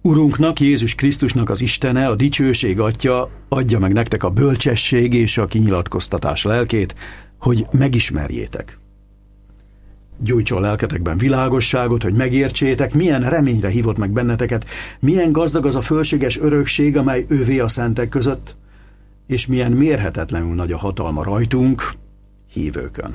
Urunknak, Jézus Krisztusnak az Istene, a dicsőség Atya adja meg nektek a bölcsesség és a kinyilatkoztatás lelkét, hogy megismerjétek. Gyújtson lelketekben világosságot, hogy megértsétek, milyen reményre hívott meg benneteket, milyen gazdag az a fölséges örökség, amely ővé a szentek között, és milyen mérhetetlenül nagy a hatalma rajtunk, hívőkön.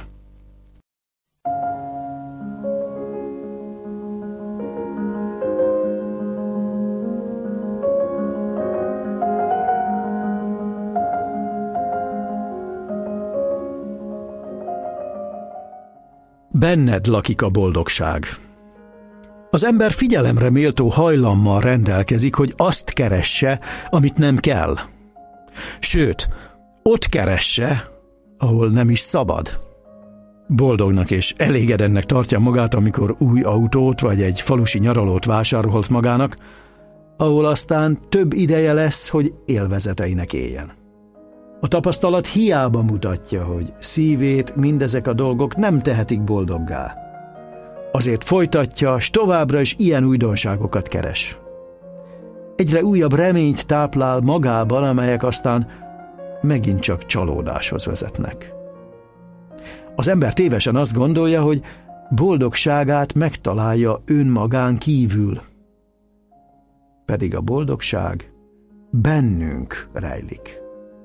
Benned lakik a boldogság. Az ember figyelemre méltó hajlammal rendelkezik, hogy azt keresse, amit nem kell. Sőt, ott keresse, ahol nem is szabad. Boldognak és elégedennek tartja magát, amikor új autót vagy egy falusi nyaralót vásárolt magának, ahol aztán több ideje lesz, hogy élvezeteinek éljen. A tapasztalat hiába mutatja, hogy szívét mindezek a dolgok nem tehetik boldoggá. Azért folytatja, s továbbra is ilyen újdonságokat keres. Egyre újabb reményt táplál magában, amelyek aztán megint csak csalódáshoz vezetnek. Az ember tévesen azt gondolja, hogy boldogságát megtalálja önmagán kívül. Pedig a boldogság bennünk rejlik.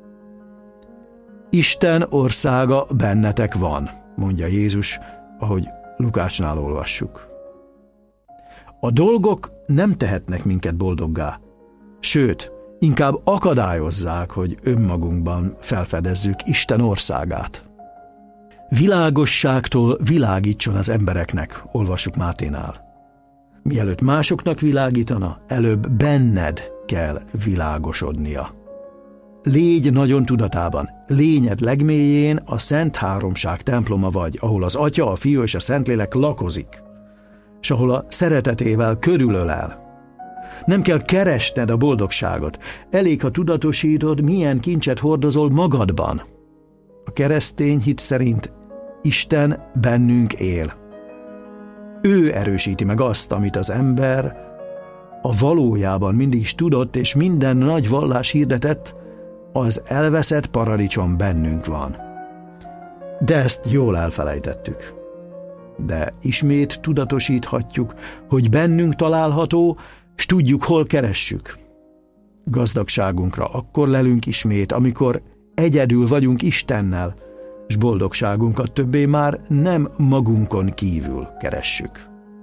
Isten országa bennetek van, mondja Jézus, ahogy Lukácsnál olvassuk. A dolgok nem tehetnek minket boldoggá, sőt, inkább akadályozzák, hogy önmagunkban felfedezzük Isten országát. Világosságtól világítson az embereknek, olvassuk Máténál. Mielőtt másoknak világítana, előbb benned kell világosodnia. Légy nagyon tudatában, lényed legmélyén a Szent Háromság temploma vagy, ahol az Atya, a Fiú és a Szentlélek lakozik, és ahol a szeretetével körülölel. Nem kell keresned a boldogságot, elég, ha tudatosítod, milyen kincset hordozol magadban. A keresztény hit szerint Isten bennünk él. Ő erősíti meg azt, amit az ember a valójában mindig is tudott, és minden nagy vallás hirdetett, az elveszett paradicsom bennünk van. De ezt jól elfelejtettük. De ismét tudatosíthatjuk, hogy bennünk található, s tudjuk, hol keressük. Gazdagságunkra akkor lelünk ismét, amikor egyedül vagyunk Istennel, s boldogságunkat többé már nem magunkon kívül keressük.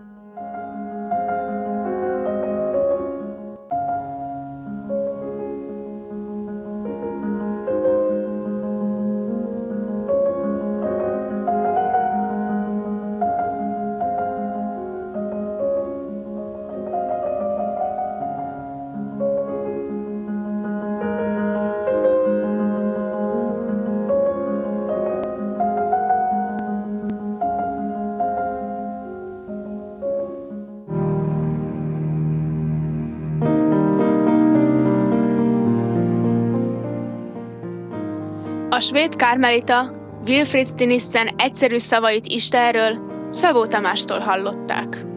A svéd kármelita Wilfrid Stinissen egyszerű szavait Istenről Szabó Tamástól hallották.